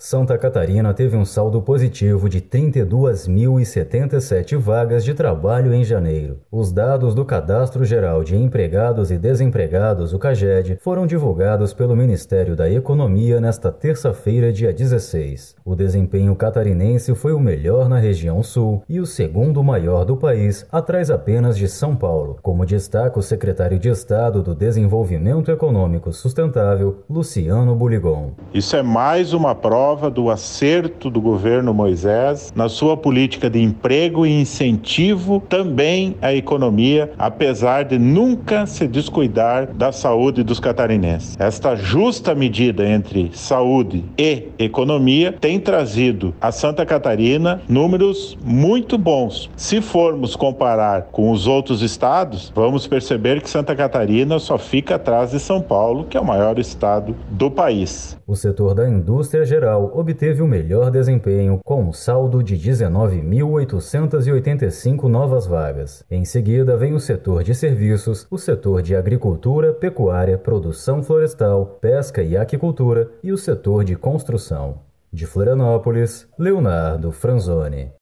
Santa Catarina teve um saldo positivo de 32.077 vagas de trabalho em janeiro. Os dados do Cadastro Geral de Empregados e Desempregados, o CAGED, foram divulgados pelo Ministério da Economia nesta terça-feira, dia 16. O desempenho catarinense foi o melhor na região sul e o segundo maior do país, atrás apenas de São Paulo, como destaca o secretário de Estado do Desenvolvimento Econômico Sustentável, Luciano Buligon. Isso é mais uma prova do acerto do governo Moisés na sua política de emprego e incentivo também à economia, apesar de nunca se descuidar da saúde dos catarinenses. Esta justa medida entre saúde e economia tem trazido a Santa Catarina números muito bons. Se formos comparar com os outros estados, vamos perceber que Santa Catarina só fica atrás de São Paulo, que é o maior estado do país. O setor da indústria geral obteve o melhor desempenho, com um saldo de 19.885 novas vagas. Em seguida, vem o setor de serviços, o setor de agricultura, pecuária, produção florestal, pesca e aquicultura e o setor de construção. De Florianópolis, Leonardo Franzoni.